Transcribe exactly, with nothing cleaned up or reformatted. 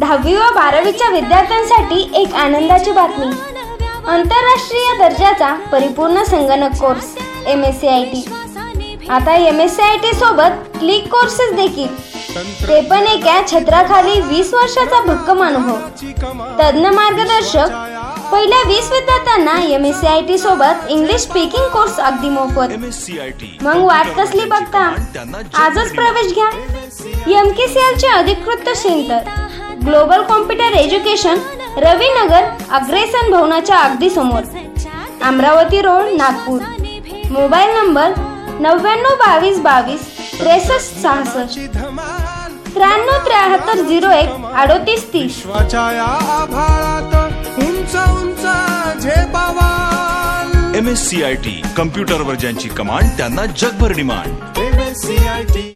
दहावी व बारावीच्या विद्यार्थ्यांसाठी एक आनंदाची बातमी. आंतरराष्ट्रीय दर्जाचा परिपूर्ण संगणक course M S C I T. आता M S C I T सोबत क्लिक कोर्सेस देखील, ते पण एका छत्राखाली वीस वर्षाचा भक्कम अनुभव. तज्ञ मार्गदर्शक, पहिल्या वीस विद्यार्थ्यांना M S C I T सोबत इंग्लिश स्पीकिंग कोर्स अगदी मोफत. मग वाट कसली बघता, आजच प्रवेश घ्या. एम के सी एल चे अधिकृत centre global computer education, Ravinagar Agrasen भवनाच्या अगदी समोर, Amravati road, Nagpur. Mobile number नव्याण्णव बावीस बावीस त्रेसष्ट सहासष्ट, त्र्याण्णव त्र्याहत्तर झिरो एक अडोतीस तीस. M S C I T, कम्प्युटरवर ज्यांची कमांड त्यांना जगभर डिमांड.